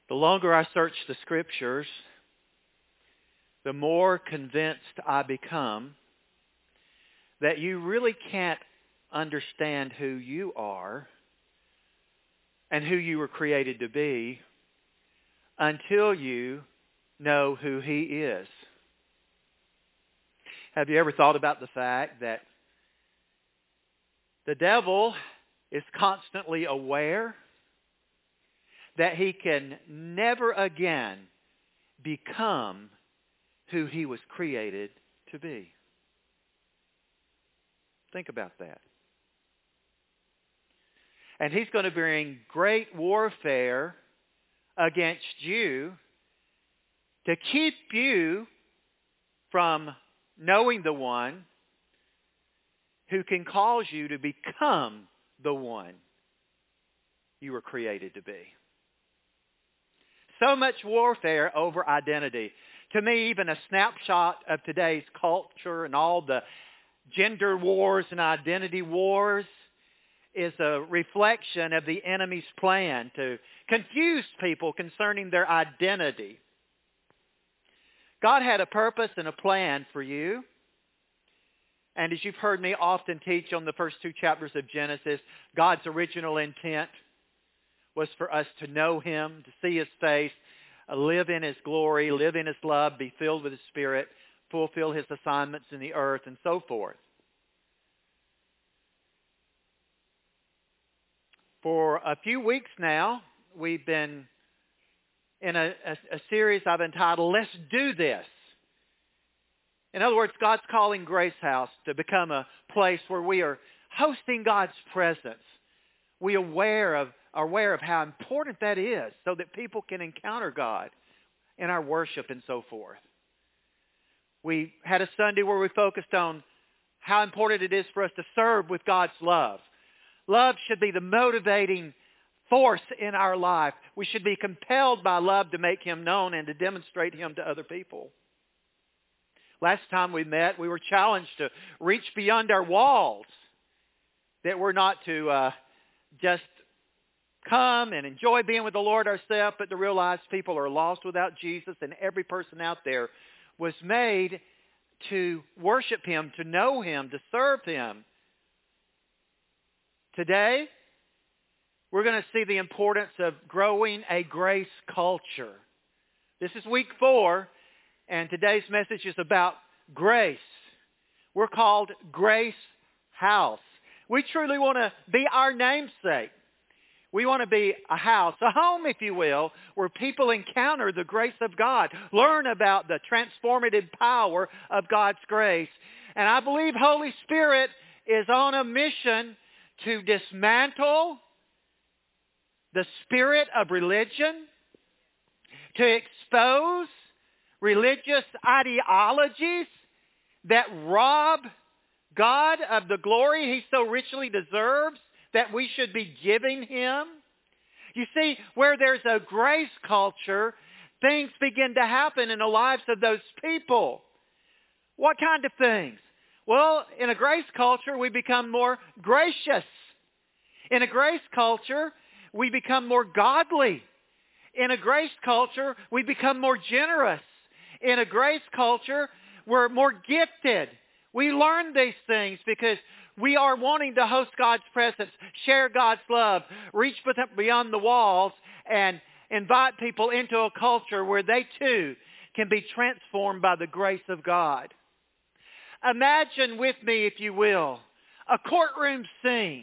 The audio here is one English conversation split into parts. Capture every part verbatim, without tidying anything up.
The longer I search the Scriptures, the more convinced I become that you really can't understand who you are and who you were created to be until you know who He is. Have you ever thought about the fact that the devil is constantly aware that he can never again become who he was created to be? Think about that. And he's going to bring great warfare against you to keep you from knowing the one who can cause you to become the one you were created to be. So much warfare over identity. To me, even a snapshot of today's culture and all the gender wars and identity wars is a reflection of the enemy's plan to confuse people concerning their identity. God had a purpose and a plan for you. And as you've heard me often teach on the first two chapters of Genesis, God's original intent was for us to know Him, to see His face, live in His glory, live in His love, be filled with His Spirit, fulfill His assignments in the earth, and so forth. For a few weeks now, we've been in a, a, a series I've entitled, Let's Do This. In other words, God's calling Grace House to become a place where we are hosting God's presence. We are aware of, are aware of how important that is so that people can encounter God in our worship and so forth. We had a Sunday where we focused on how important it is for us to serve with God's love. Love should be the motivating force in our life. We should be compelled by love to make Him known and to demonstrate Him to other people. Last time we met, we were challenged to reach beyond our walls. That we're not to uh, just come and enjoy being with the Lord ourselves, but to realize people are lost without Jesus, and every person out there was made to worship Him, to know Him, to serve Him. Today, we're going to see the importance of growing a grace culture. This is week four, and today's message is about grace. We're called Grace House. We truly want to be our namesake. We want to be a house, a home, if you will, where people encounter the grace of God, learn about the transformative power of God's grace. And I believe Holy Spirit is on a mission to dismantle the spirit of religion, to expose religious ideologies that rob God of the glory He so richly deserves, that we should be giving Him. You see, where there's a grace culture, things begin to happen in the lives of those people. What kind of things? Well, in a grace culture, we become more gracious. In a grace culture, we become more godly. In a grace culture, we become more generous. In a grace culture, we're more gifted. We learn these things because we are wanting to host God's presence, share God's love, reach beyond the walls, and invite people into a culture where they too can be transformed by the grace of God. Imagine with me, if you will, a courtroom scene.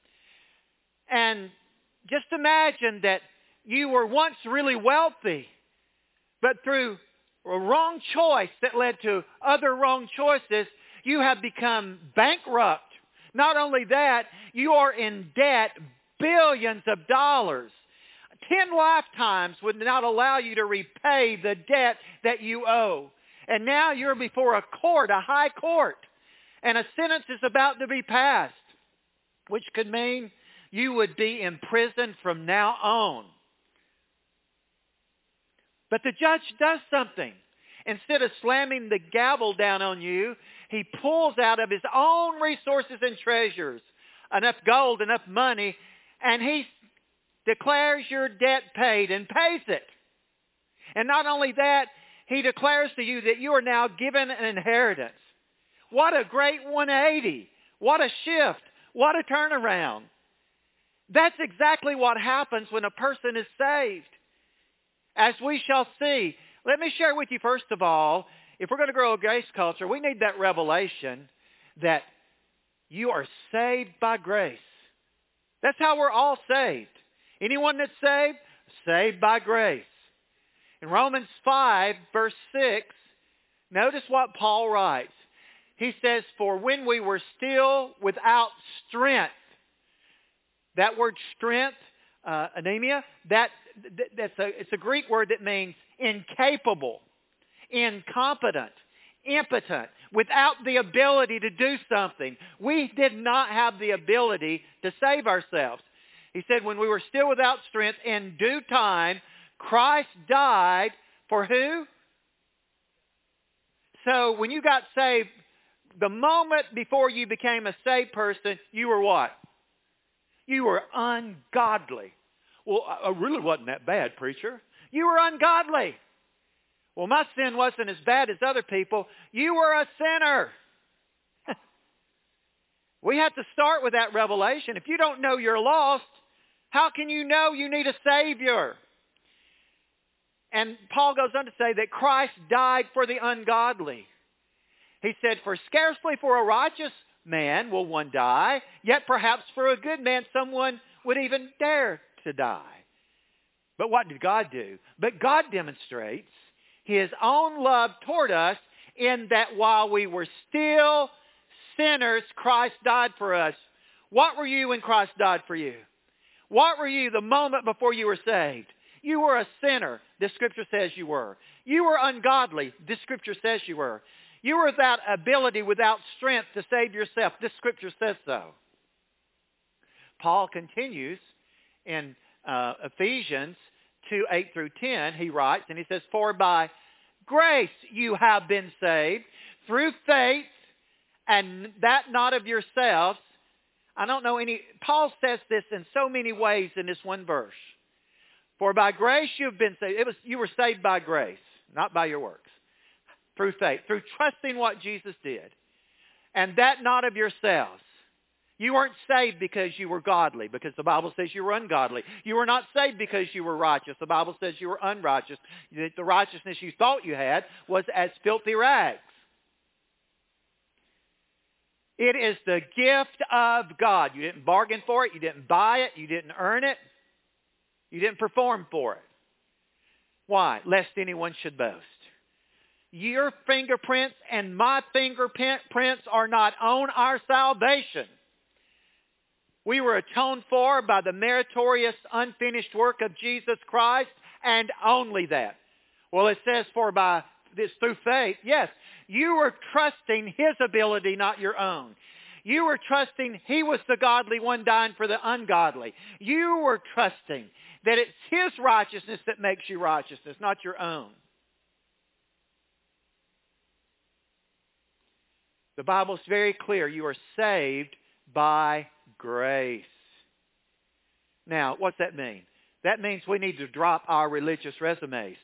And just imagine that you were once really wealthy, but through a wrong choice that led to other wrong choices, you have become bankrupt. Not only that, you are in debt billions of dollars. Ten lifetimes would not allow you to repay the debt that you owe. And now you're before a court, a high court, and a sentence is about to be passed, which could mean you would be in prison from now on. But the judge does something. Instead of slamming the gavel down on you, he pulls out of his own resources and treasures enough gold, enough money, and he declares your debt paid and pays it. And not only that, He declares to you that you are now given an inheritance. What a great one eighty. What a shift. What a turnaround. That's exactly what happens when a person is saved. As we shall see. Let me share with you first of all, if we're going to grow a grace culture, we need that revelation that you are saved by grace. That's how we're all saved. Anyone that's saved, saved by grace. In Romans five, verse six, notice what Paul writes. He says, for when we were still without strength, that word strength, uh, anemia, that, that that's a, it's a Greek word that means incapable, incompetent, impotent, without the ability to do something. We did not have the ability to save ourselves. He said, when we were still without strength, in due time, Christ died for who? So when you got saved, the moment before you became a saved person, you were what? You were ungodly. Well, I really wasn't that bad, preacher. You were ungodly. Well, my sin wasn't as bad as other people. You were a sinner. We have to start with that revelation. If you don't know you're lost, how can you know you need a Savior? And Paul goes on to say that Christ died for the ungodly. He said, for scarcely for a righteous man will one die, yet perhaps for a good man someone would even dare to die. But what did God do? But God demonstrates His own love toward us in that while we were still sinners, Christ died for us. What were you when Christ died for you? What were you the moment before you were saved? You were a sinner. This Scripture says you were. You were ungodly. This Scripture says you were. You were without ability, without strength to save yourself. This Scripture says so. Paul continues in uh, Ephesians two, eight through ten. He writes, and he says, for by grace you have been saved through faith, and that not of yourselves. I don't know any, Paul says this in so many ways in this one verse. For by grace you've been saved. It was, you were saved by grace, not by your works. Through faith, through trusting what Jesus did. And that not of yourselves. You weren't saved because you were godly, because the Bible says you were ungodly. You were not saved because you were righteous. The Bible says you were unrighteous. The righteousness you thought you had was as filthy rags. It is the gift of God. You didn't bargain for it. You didn't buy it. You didn't earn it. You didn't perform for it. Why? Lest anyone should boast. Your fingerprints and my fingerprints are not on our salvation. We were atoned for by the meritorious, unfinished work of Jesus Christ, and only that. Well, it says for by this through faith. Yes, you were trusting His ability, not your own. You were trusting He was the godly one dying for the ungodly. You were trusting that it's His righteousness that makes you righteousness, not your own. The Bible's very clear. You are saved by grace. Now, what's that mean? That means we need to drop our religious resumes.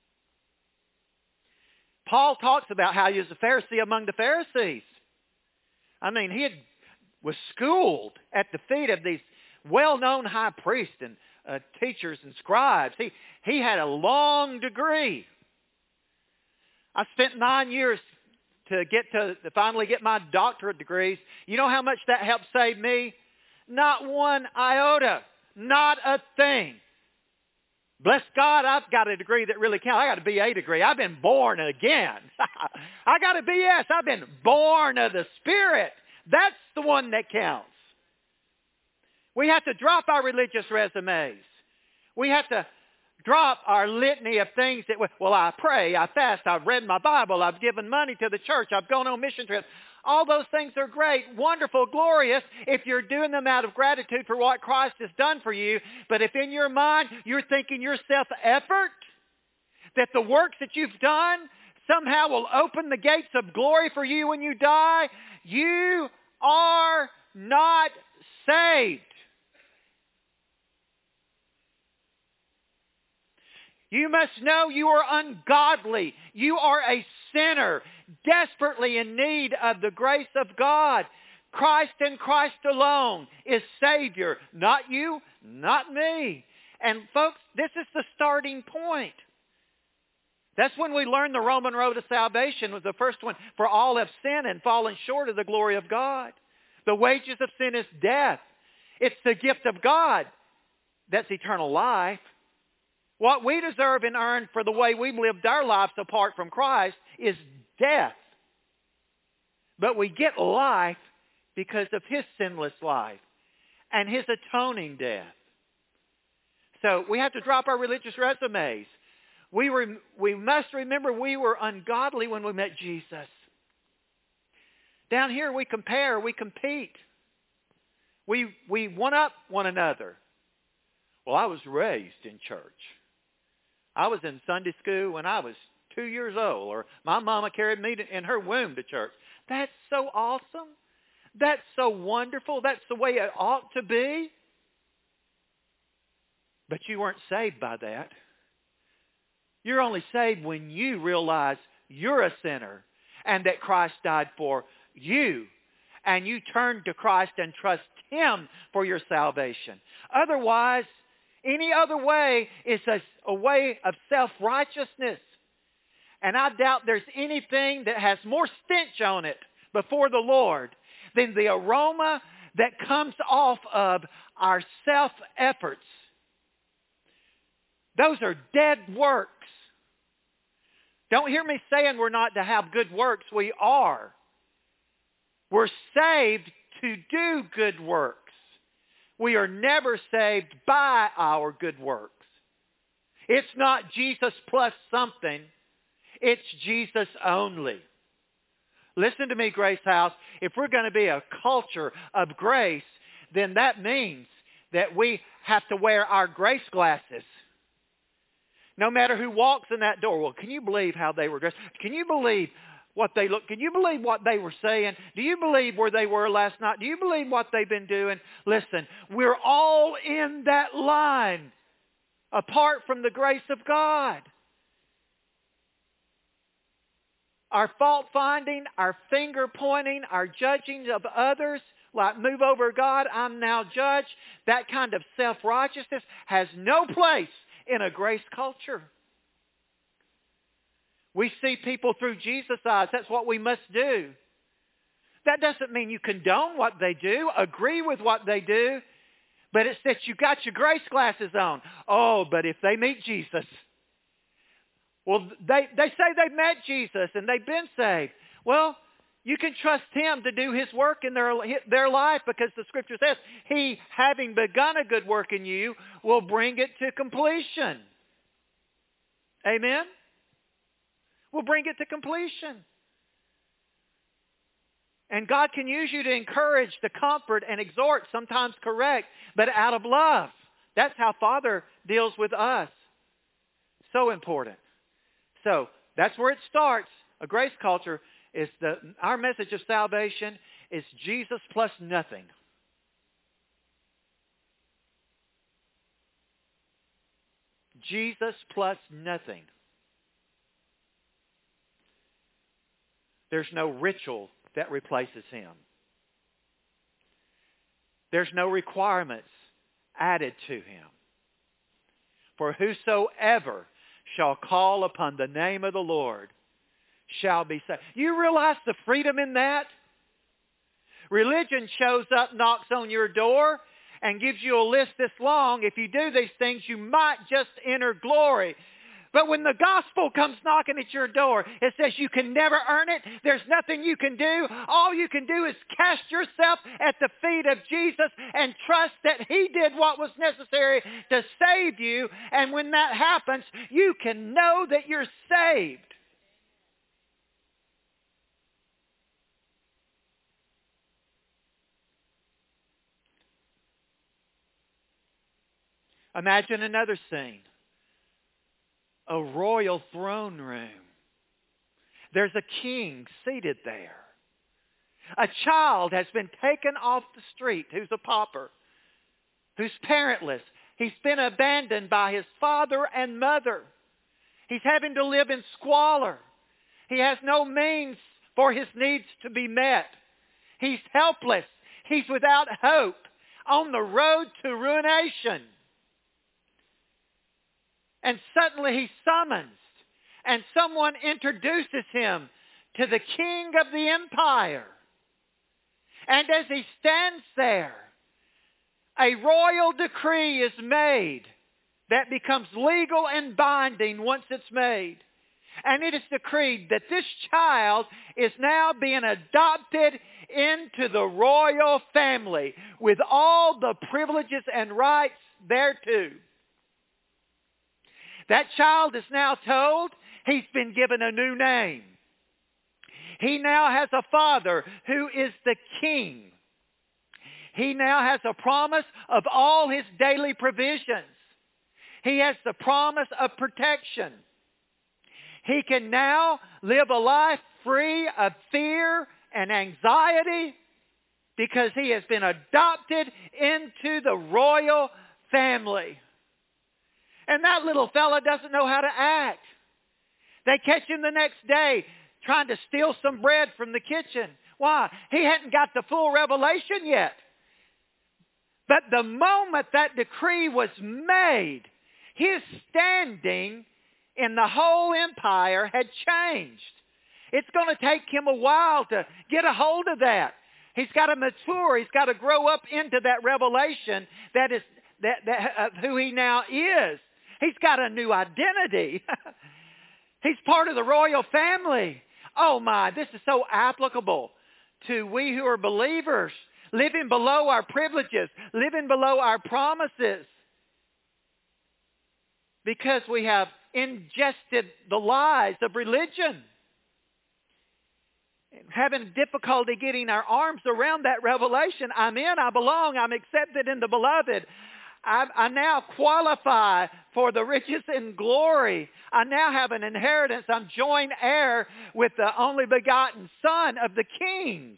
Paul talks about how he was a Pharisee among the Pharisees. I mean, he had, was schooled at the feet of these well-known high priests and uh, teachers and scribes. He, he had a long degree. I spent nine years to get to, to finally get my doctorate degrees. You know how much that helped save me? Not one iota. Not a thing. Bless God, I've got a degree that really counts. I got a B A degree. I've been born again. I got a B S. I've been born of the Spirit. That's the one that counts. We have to drop our religious resumes. We have to drop our litany of things that, well, I pray, I fast, I've read my Bible, I've given money to the church, I've gone on mission trips. All those things are great, wonderful, glorious if you're doing them out of gratitude for what Christ has done for you. But if in your mind you're thinking your self-effort, that the works that you've done somehow will open the gates of glory for you when you die, you are not saved. You must know you are ungodly. You are a sinner, desperately in need of the grace of God. Christ and Christ alone is Savior. Not you, not me. And folks, this is the starting point. That's when we learn the Roman road to salvation was the first one. For all have sinned and fallen short of the glory of God. The wages of sin is death. It's the gift of God that's eternal life. What we deserve and earn for the way we've lived our lives apart from Christ is death. But we get life because of His sinless life and His atoning death. So we have to drop our religious resumes. We were, we must remember we were ungodly when we met Jesus. Down here we compare, we compete. We, we one-up one another. Well, I was raised in church. I was in Sunday school when I was two years old, or my mama carried me to, in her womb to church. That's so awesome. That's so wonderful. That's the way it ought to be. But you weren't saved by that. You're only saved when you realize you're a sinner and that Christ died for you. And you turn to Christ and trust Him for your salvation. Otherwise, any other way is a, a way of self-righteousness. And I doubt there's anything that has more stench on it before the Lord than the aroma that comes off of our self-efforts. Those are dead works. Don't hear me saying we're not to have good works. We are. We're saved to do good works. We are never saved by our good works. It's not Jesus plus something. It's Jesus only. Listen to me, Grace House. If we're going to be a culture of grace, then that means that we have to wear our grace glasses. No matter who walks in that door. Well, can you believe how they were dressed? Can you believe what they look? Can you believe what they were saying? Do you believe where they were last night? Do you believe what they've been doing? Listen, we're all in that line apart from the grace of God. Our fault finding, our finger pointing, our judging of others, like move over God, I'm now judged, that kind of self-righteousness has no place in a grace culture. We see people through Jesus' eyes. That's what we must do. That doesn't mean you condone what they do, agree with what they do, but it's that you got your grace glasses on. Oh, but if they meet Jesus, well, they, they say they've met Jesus and they've been saved. Well, you can trust Him to do His work in their, their life because the Scripture says, He, having begun a good work in you, will bring it to completion. Amen? Will bring it to completion. And God can use you to encourage, to comfort, and exhort, sometimes correct, but out of love. That's how Father deals with us. So important. So, that's where it starts. A grace culture is the, our message of salvation is Jesus plus nothing. Jesus plus nothing. There's no ritual that replaces Him. There's no requirements added to Him. For whosoever shall call upon the name of the Lord shall be saved. You realize the freedom in that? Religion shows up, knocks on your door, and gives you a list this long. If you do these things, you might just enter glory. But when the gospel comes knocking at your door, it says you can never earn it. There's nothing you can do. All you can do is cast yourself at the feet of Jesus and trust that He did what was necessary to save you. And when that happens, you can know that you're saved. Imagine another scene. A royal throne room. There's a king seated there. A child has been taken off the street who's a pauper, who's parentless. He's been abandoned by his father and mother. He's having to live in squalor. He has no means for his needs to be met. He's helpless. He's without hope, on the road to ruination. And suddenly he's summoned, and someone introduces him to the king of the empire. And as he stands there, a royal decree is made that becomes legal and binding once it's made. And it is decreed that this child is now being adopted into the royal family with all the privileges and rights thereto. That child is now told he's been given a new name. He now has a father who is the king. He now has a promise of all his daily provisions. He has the promise of protection. He can now live a life free of fear and anxiety because he has been adopted into the royal family. And that little fella doesn't know how to act. They catch him the next day trying to steal some bread from the kitchen. Why? He hadn't got the full revelation yet. But the moment that decree was made, his standing in the whole empire had changed. It's going to take him a while to get a hold of that. He's got to mature. He's got to grow up into that revelation that is that, that of who he now is. He's got a new identity. He's part of the royal family. Oh my, this is so applicable to we who are believers, living below our privileges, living below our promises. Because we have ingested the lies of religion. Having difficulty getting our arms around that revelation. I'm in, I belong, I'm accepted in the beloved. I, I now qualify for the riches and glory. I now have an inheritance. I'm joint heir with the only begotten Son of the King.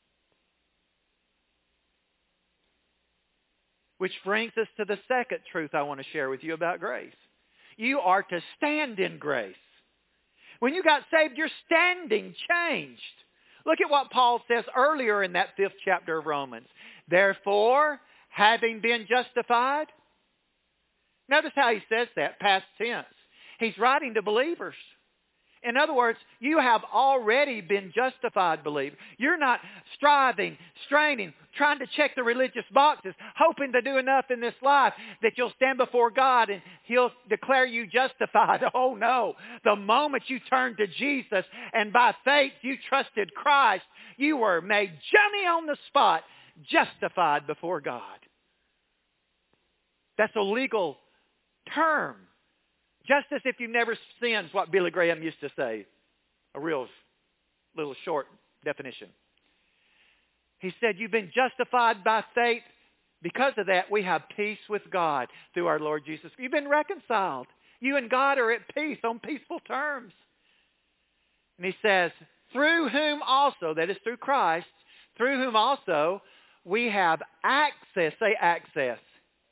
Which brings us to the second truth I want to share with you about grace. You are to stand in grace. When you got saved, your standing changed. Look at what Paul says earlier in that fifth chapter of Romans. Therefore, having been justified. Notice how he says that, past tense. He's writing to believers. In other words, you have already been justified, believer. You're not striving, straining, trying to check the religious boxes, hoping to do enough in this life that you'll stand before God and He'll declare you justified. Oh no. The moment you turned to Jesus and by faith you trusted Christ, you were made Johnny on the spot, justified before God. That's a legal term. Just as if you've never sinned, is what Billy Graham used to say. A real little short definition. He said, you've been justified by faith. Because of that, we have peace with God through our Lord Jesus. You've been reconciled. You and God are at peace on peaceful terms. And he says, through whom also, that is through Christ, through whom also we have access. Say access.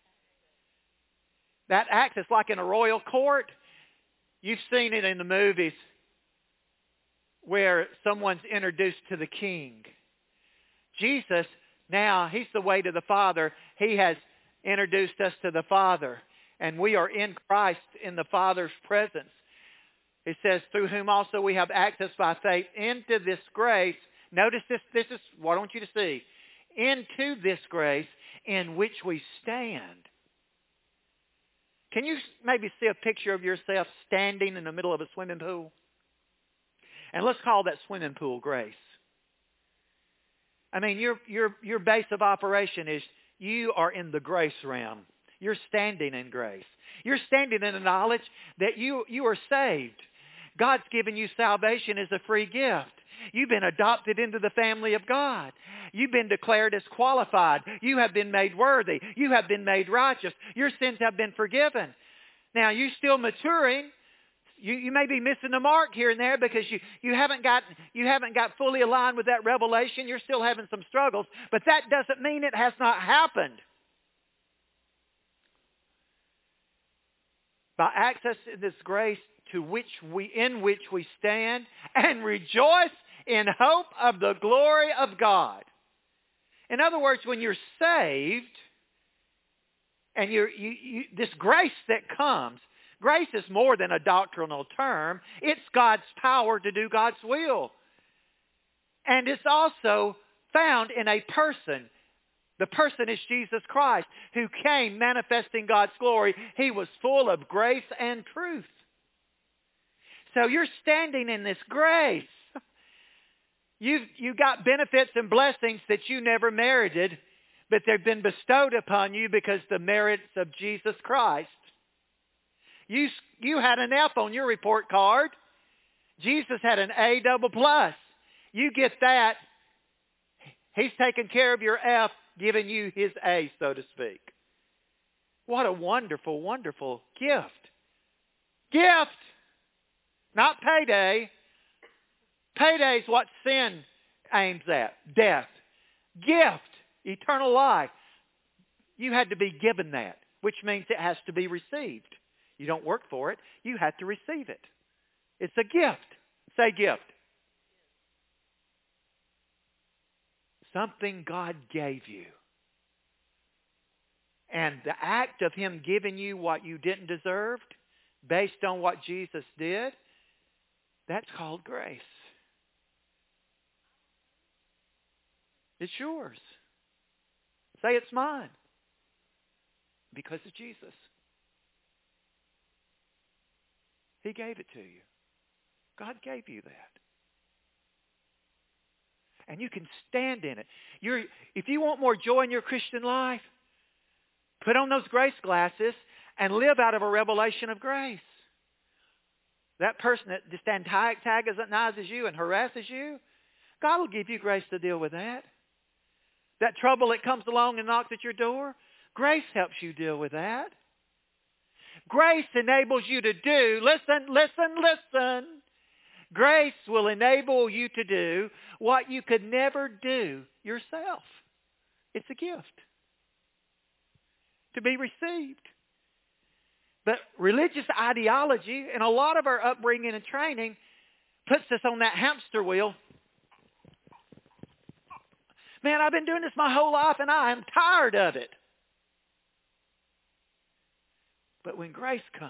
That access, like in a royal court, you've seen it in the movies where someone's introduced to the king. Jesus, now, he's the way to the Father. He has introduced us to the Father. And we are in Christ in the Father's presence. It says, through whom also we have access by faith into this grace. Notice this, this is what I want you to see. Into this grace in which we stand. Can you maybe see a picture of yourself standing in the middle of a swimming pool? And let's call that swimming pool grace. I mean, your your your base of operation is you are in the grace realm. You're standing in grace. You're standing in the knowledge that you, you are saved. God's given you salvation as a free gift. You've been adopted into the family of God. You've been declared as qualified. You have been made worthy. You have been made righteous. Your sins have been forgiven. Now, you're still maturing. You, you may be missing the mark here and there because you, you haven't got you haven't got fully aligned with that revelation. You're still having some struggles. But that doesn't mean it has not happened. by accessing this grace to which we, in which we stand and rejoice in hope of the glory of God. In other words, when you're saved, and you're, you, you, this grace that comes, grace is more than a doctrinal term. It's God's power to do God's will. And it's also found in a person. The person is Jesus Christ, who came manifesting God's glory. He was full of grace and truth. So you're standing in this grace. You've, you got benefits and blessings that you never merited, but they've been bestowed upon you because the merits of Jesus Christ. You, you had an F on your report card. Jesus had an A double plus. You get that. He's taken care of your F, giving you his A, so to speak. What a wonderful, wonderful gift. Gift! Not payday. Payday is what sin aims at. Death. Gift. Eternal life. You had to be given that, which means it has to be received. You don't work for it. You have to receive it. It's a gift. Say gift. Something God gave you. And the act of him giving you what you didn't deserve, based on what Jesus did, that's called grace. It's yours. Say it's mine. Because of Jesus. He gave it to you. God gave you that. And you can stand in it. You're, if you want more joy in your Christian life, put on those grace glasses and live out of a revelation of grace. That person that just antagonizes you and harasses you, God will give you grace to deal with that. That trouble that comes along and knocks at your door, grace helps you deal with that. Grace enables you to do, listen, listen, listen. Grace will enable you to do what you could never do yourself. It's a gift to be received. But religious ideology and a lot of our upbringing and training puts us on that hamster wheel. Man, I've been doing this my whole life and I am tired of it. But when grace comes,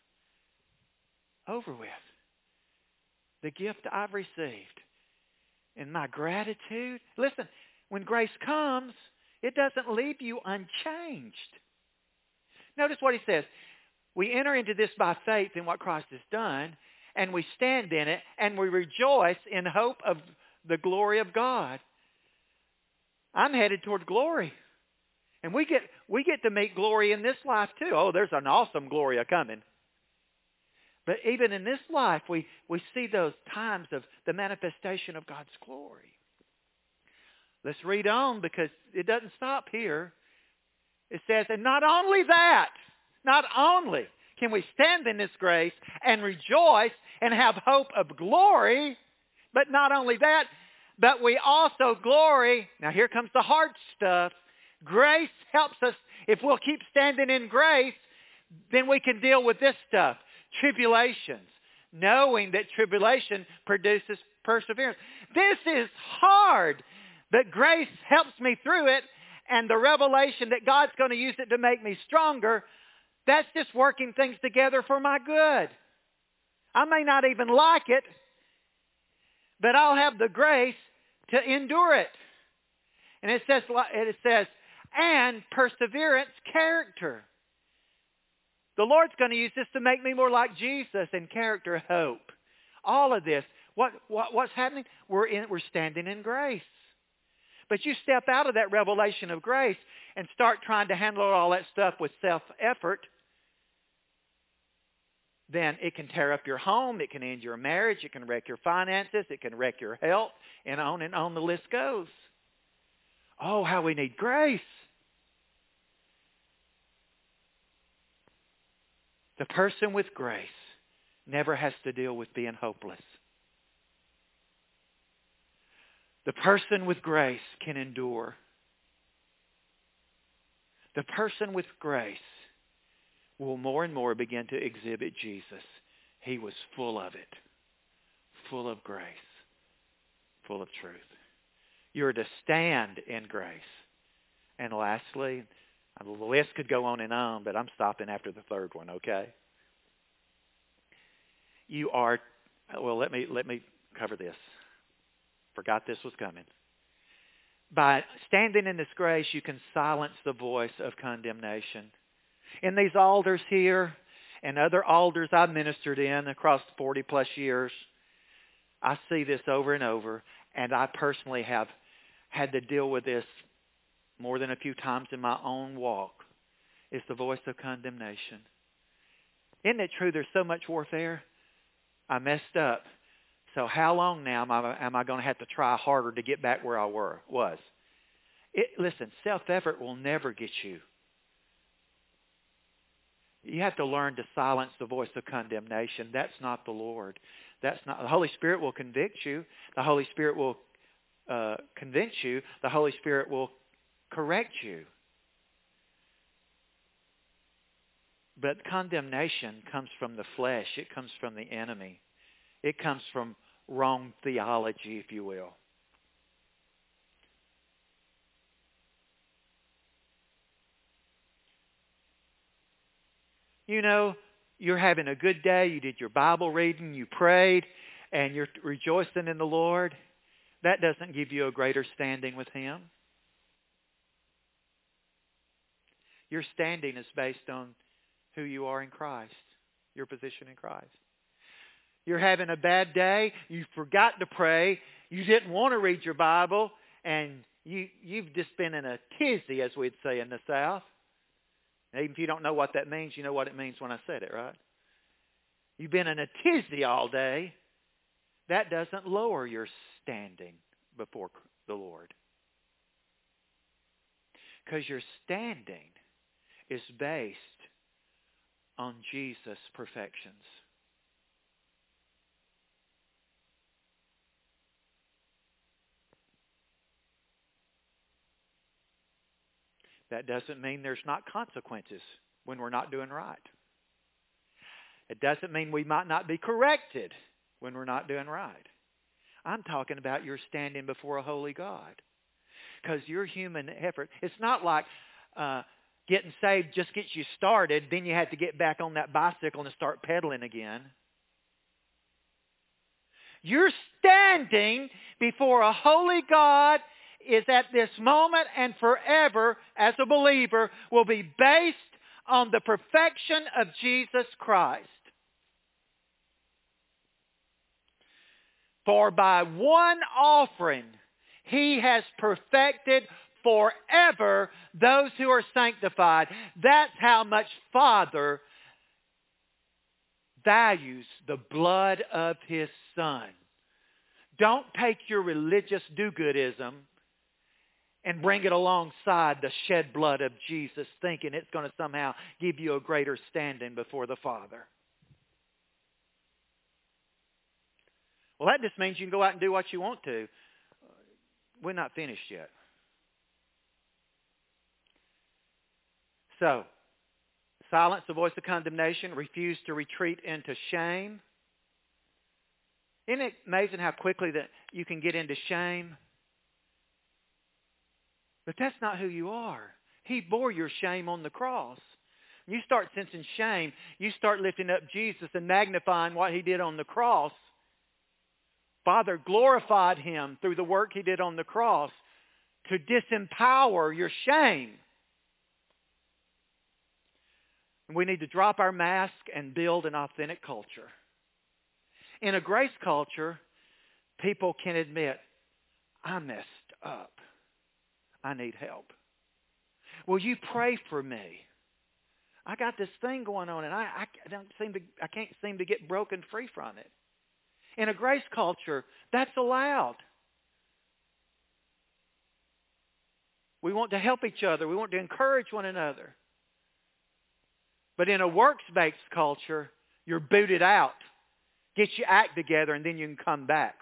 over with, the gift I've received and my gratitude. Listen, when grace comes, it doesn't leave you unchanged. Notice what he says. We enter into this by faith in what Christ has done, and we stand in it, and we rejoice in hope of the glory of God. I'm headed toward glory. And we get we get to meet glory in this life too. Oh, there's an awesome glory coming. But even in this life, we, we see those times of the manifestation of God's glory. Let's read on because it doesn't stop here. It says, and not only that, not only can we stand in this grace and rejoice and have hope of glory, but not only that, but we also glory. Now here comes the hard stuff. Grace helps us. If we'll keep standing in grace, then we can deal with this stuff. Tribulations. Knowing that tribulation produces perseverance. This is hard, but grace helps me through it. And the revelation that God's going to use it to make me stronger, that's just working things together for my good. I may not even like it, but I'll have the grace to endure it. And it says, it says, and perseverance, character. The Lord's going to use this to make me more like Jesus in character, hope. All of this. What, what what's happening? We're in, we're standing in grace. But you step out of that revelation of grace and start trying to handle all that stuff with self-effort, then it can tear up your home, it can end your marriage, it can wreck your finances, it can wreck your health, and on and on the list goes. Oh, how we need grace. The person with grace never has to deal with being hopeless. The person with grace can endure. The person with grace will more and more begin to exhibit Jesus. He was full of it, full of grace, full of truth. You're to stand in grace. And lastly, the list could go on and on, but I'm stopping after the third one, okay? You are, well, let me let me cover this. Forgot this was coming. By standing in this grace, you can silence the voice of condemnation. In these altars here and other altars I've ministered in across forty plus years, I see this over and over, and I personally have had to deal with this more than a few times in my own walk. It's the voice of condemnation. Isn't it true there's so much warfare? I messed up. So how long now am I, am I going to have to try harder to get back where I were, was? It, listen, self-effort will never get you. You have to learn to silence the voice of condemnation. That's not the Lord. That's not. The Holy Spirit will convict you. The Holy Spirit will uh, convince you. The Holy Spirit will correct you. But condemnation comes from the flesh. It comes from the enemy. It comes from wrong theology, if you will. You know, you're having a good day. You did your Bible reading. You prayed. And you're rejoicing in the Lord. That doesn't give you a greater standing with Him. Your standing is based on who you are in Christ, your position in Christ. You're having a bad day. You forgot to pray. You didn't want to read your Bible. And you, you've just been in a tizzy, as we'd say in the South. Even if you don't know what that means, you know what it means when I said it, right? You've been in a tizzy all day. That doesn't lower your standing before the Lord. Because your standing is based on Jesus' perfections. That doesn't mean there's not consequences when we're not doing right. It doesn't mean we might not be corrected when we're not doing right. I'm talking about your standing before a holy God. Because your human effort, it's not like uh, getting saved just gets you started, then you have to get back on that bicycle and start pedaling again. Your standing before a holy God is at this moment and forever as a believer will be based on the perfection of Jesus Christ. For by one offering He has perfected forever those who are sanctified. That's how much Father values the blood of His Son. Don't take your religious do-goodism and bring it alongside the shed blood of Jesus, thinking it's going to somehow give you a greater standing before the Father. Well, that just means you can go out and do what you want to. We're not finished yet. So, silence the voice of condemnation, refuse to retreat into shame. Isn't it amazing how quickly that you can get into shame? But that's not who you are. He bore your shame on the cross. When you start sensing shame, you start lifting up Jesus and magnifying what He did on the cross. Father glorified Him through the work He did on the cross to disempower your shame. We need to drop our mask and build an authentic culture. In a grace culture, people can admit, I messed up. I need help. Will you pray for me? I got this thing going on, and I, I don't seem to. I can't seem to get broken free from it. In a grace culture, that's allowed. We want to help each other. We want to encourage one another. But in a works-based culture, you're booted out. Get your act together, and then you can come back.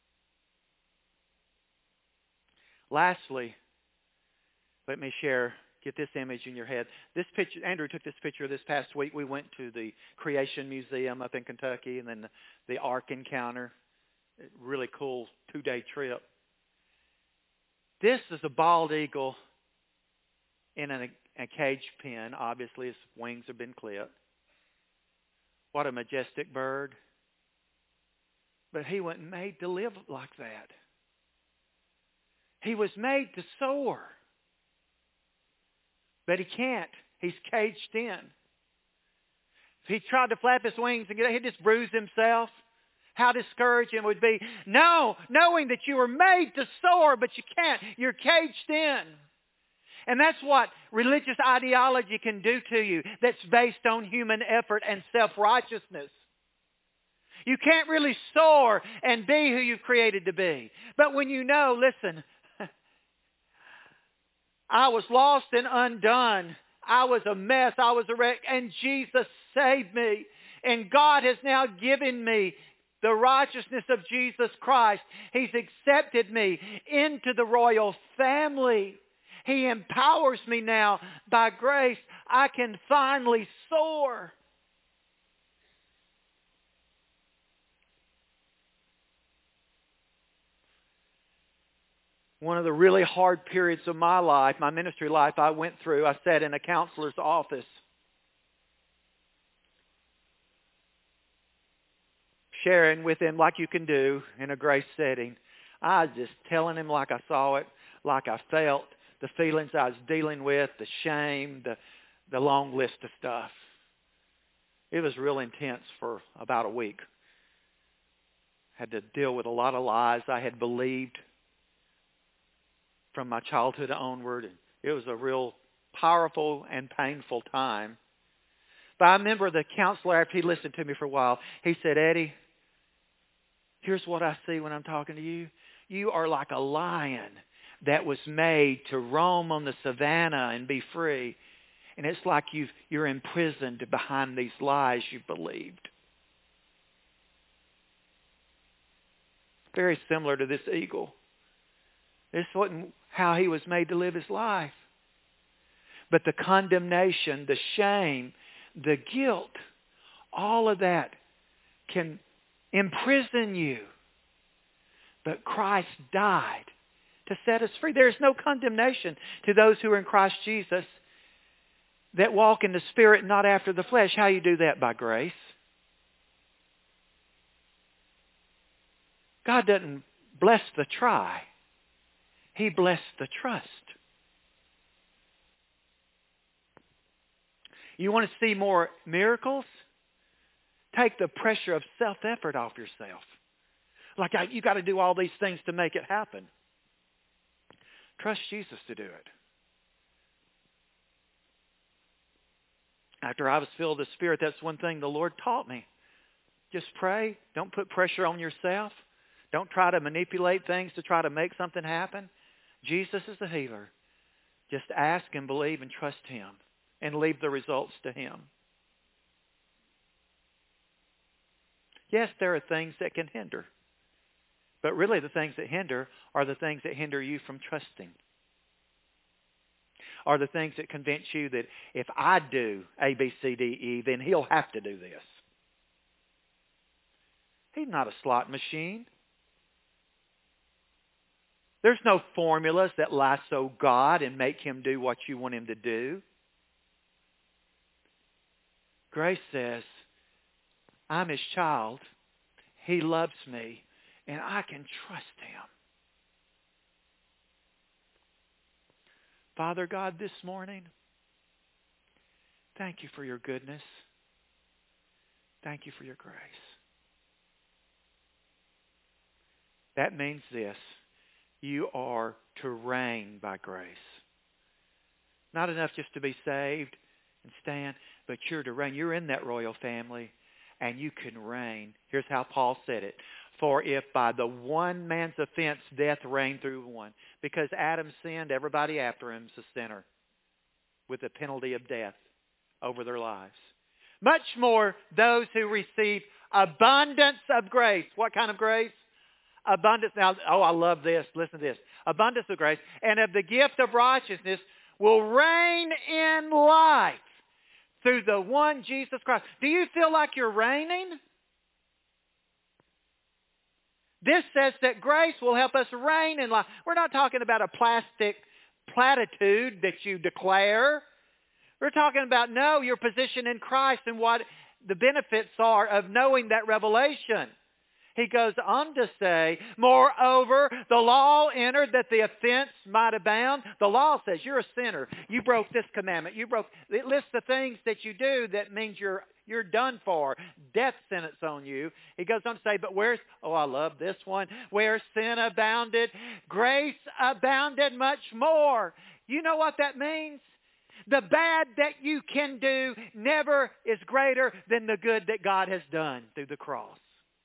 Lastly, let me share get this image in your head. This picture, Andrew took this picture this past week. We went to the Creation Museum up in Kentucky and then the, the Ark Encounter. Really cool two-day trip. This is a bald eagle in a, a cage pen. Obviously, his wings have been clipped. What a majestic bird. But he wasn't made to live like that. He was made to soar. But he can't. He's caged in. If he tried to flap his wings and get, he'd just bruise himself. How discouraging it would be. No, knowing that you were made to soar, but you can't. You're caged in. And that's what religious ideology can do to you, that's based on human effort and self-righteousness. You can't really soar and be who you've created to be. But when you know, listen, I was lost and undone. I was a mess. I was a wreck. And Jesus saved me. And God has now given me the righteousness of Jesus Christ. He's accepted me into the royal family. He empowers me now. By grace, I can finally soar. One of the really hard periods of my life, my ministry life I went through, I sat in a counselor's office. Sharing with him like you can do in a grace setting. I was just telling him like I saw it, like I felt, the feelings I was dealing with, the shame, the, the long list of stuff. It was real intense for about a week. Had to deal with a lot of lies I had believed from my childhood onward. It was a real powerful and painful time. But I remember the counselor, after he listened to me for a while, he said, Eddie, here's what I see when I'm talking to you. You are like a lion that was made to roam on the savannah and be free. And it's like you've, you're imprisoned behind these lies you've believed. Very similar to this eagle. This wasn't how he was made to live his life. But the condemnation, the shame, the guilt, all of that can imprison you. But Christ died to set us free. There is no condemnation to those who are in Christ Jesus that walk in the Spirit, not after the flesh. How you do that? By grace. God doesn't bless the try. He blessed the trust. You want to see more miracles? Take the pressure of self-effort off yourself. Like I, you got to do all these things to make it happen. Trust Jesus to do it. After I was filled with the Spirit, that's one thing the Lord taught me. Just pray. Don't put pressure on yourself. Don't try to manipulate things to try to make something happen. Jesus is the healer. Just ask and believe and trust Him and leave the results to Him. Yes, there are things that can hinder. But really the things that hinder are the things that hinder you from trusting. Are the things that convince you that if I do A, B, C, D, E, then He'll have to do this. He's not a slot machine. There's no formulas that lasso God and make Him do what you want Him to do. Grace says, I'm His child. He loves me, and I can trust Him. Father God, this morning, thank You for Your goodness. Thank You for Your grace. That means this. You are to reign by grace. Not enough just to be saved and stand, but you're to reign. You're in that royal family, and you can reign. Here's how Paul said it. For if by the one man's offense death reigned through one, because Adam sinned, everybody after him is a sinner with the penalty of death over their lives. Much more those who receive abundance of grace. What kind of grace? Abundance. Now, oh, I love this. Listen to this. Abundance of grace and of the gift of righteousness will reign in life through the one Jesus Christ. Do you feel like you're reigning? This says that grace will help us reign in life. We're not talking about a plastic platitude that you declare. We're talking about, no, your position in Christ and what the benefits are of knowing that revelation. He goes on to say, moreover, the law entered that the offense might abound. The law says you're a sinner. You broke this commandment. You broke. It lists the things that you do that means you're you're done for. Death sentence on you. He goes on to say, but where's, oh, I love this one. Where sin abounded, grace abounded much more. You know what that means? The bad that you can do never is greater than the good that God has done through the cross.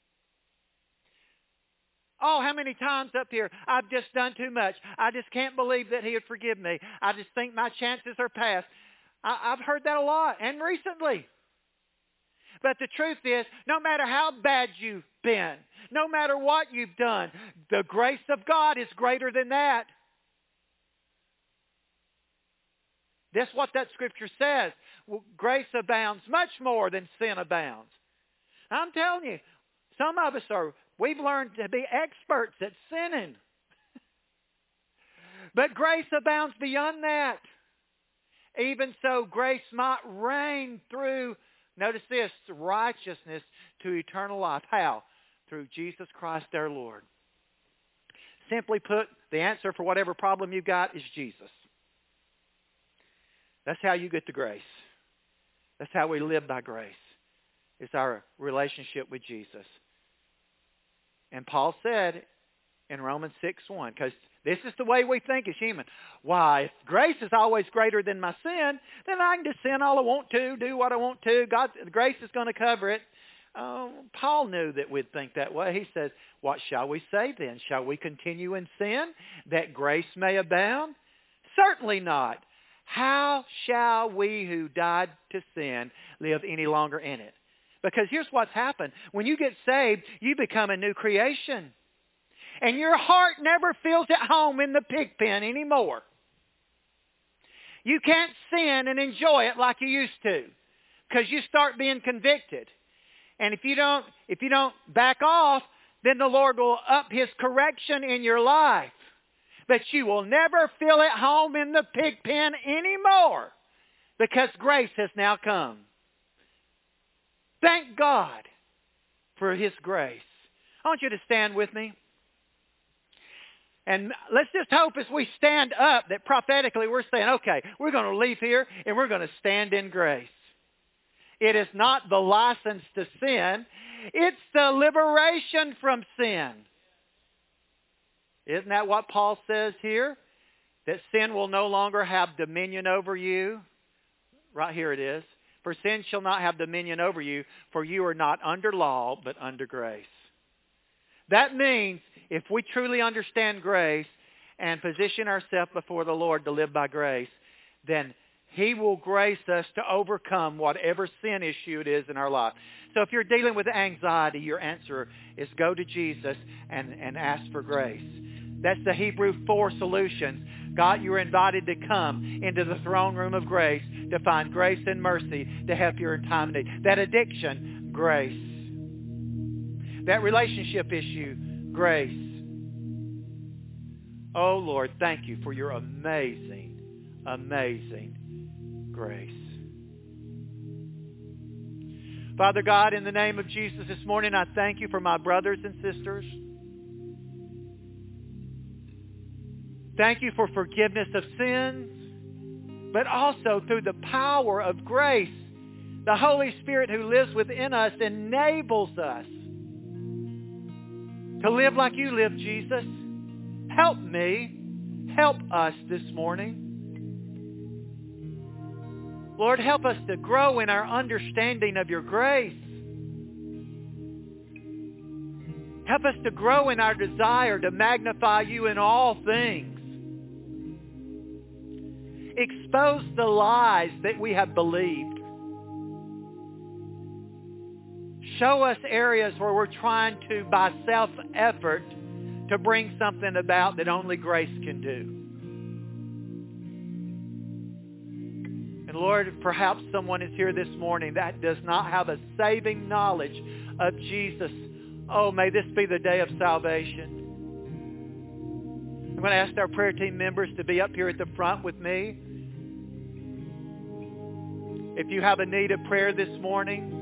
Oh, how many times up here, I've just done too much. I just can't believe that He would forgive me. I just think my chances are past. I, I've heard that a lot, and recently. But the truth is, no matter how bad you've been, no matter what you've done, the grace of God is greater than that. That's what that scripture says. Well, grace abounds much more than sin abounds. I'm telling you, some of us are, we've learned to be experts at sinning. But grace abounds beyond that. Even so, grace might reign through, notice this, righteousness to eternal life. How? Through Jesus Christ our Lord. Simply put, the answer for whatever problem you've got is Jesus. That's how you get to grace. That's how we live by grace. It's our relationship with Jesus. And Paul said in Romans six one, because this is the way we think as human. Why, if grace is always greater than my sin, then I can just sin all I want to, do what I want to. God, grace is going to cover it. Uh, Paul knew that we'd think that way. He says, what shall we say then? Shall we continue in sin that grace may abound? Certainly not. How shall we who died to sin live any longer in it? Because here's what's happened. When you get saved, you become a new creation. And your heart never feels at home in the pig pen anymore. You can't sin and enjoy it like you used to, because you start being convicted. And if you don't, if you don't back off, then the Lord will up His correction in your life. But you will never feel at home in the pig pen anymore, because grace has now come. Thank God for His grace. I want you to stand with me. And let's just hope as we stand up that prophetically we're saying, okay, we're going to leave here and we're going to stand in grace. It is not the license to sin. It's the liberation from sin. Isn't that what Paul says here? That sin will no longer have dominion over you. Right here it is. For sin shall not have dominion over you, for you are not under law, but under grace. That means if we truly understand grace and position ourselves before the Lord to live by grace, then He will grace us to overcome whatever sin issue it is in our life. So if you're dealing with anxiety, your answer is go to Jesus and, and ask for grace. That's the Hebrew four solutions. God, you're invited to come into the throne room of grace to find grace and mercy to help you in time of need. That addiction, grace. That relationship issue, grace. Oh, Lord, thank you for your amazing, amazing grace. Father God, in the name of Jesus this morning, I thank you for my brothers and sisters. Thank you for forgiveness of sins, but also through the power of grace, the Holy Spirit who lives within us enables us to live like you live, Jesus. Help me, help us this morning. Lord, help us to grow in our understanding of your grace. Help us to grow in our desire to magnify you in all things. Expose the lies that we have believed. Show us areas where we're trying to, by self-effort, to bring something about that only grace can do. And Lord, perhaps someone is here this morning that does not have a saving knowledge of Jesus. Oh, may this be the day of salvation. I'm going to ask our prayer team members to be up here at the front with me. If you have a need of prayer this morning,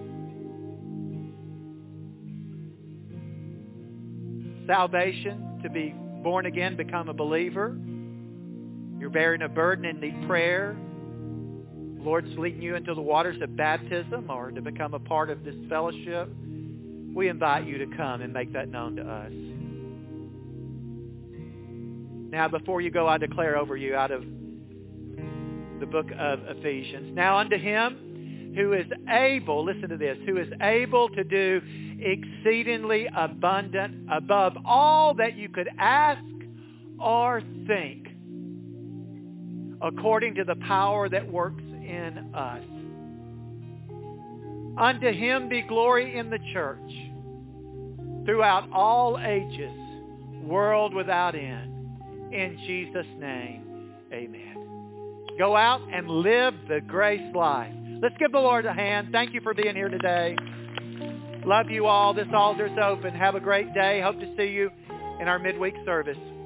salvation, to be born again, become a believer, you're bearing a burden and need prayer, the Lord's leading you into the waters of baptism or to become a part of this fellowship, we invite you to come and make that known to us. Now, before you go, I declare over you out of the book of Ephesians. Now unto him who is able, listen to this, who is able to do exceedingly abundant above all that you could ask or think, according to the power that works in us. Unto him be glory in the church throughout all ages, world without end. In Jesus' name, amen. Go out and live the grace life. Let's give the Lord a hand. Thank you for being here today. Love you all. This altar's open. Have a great day. Hope to see you in our midweek service.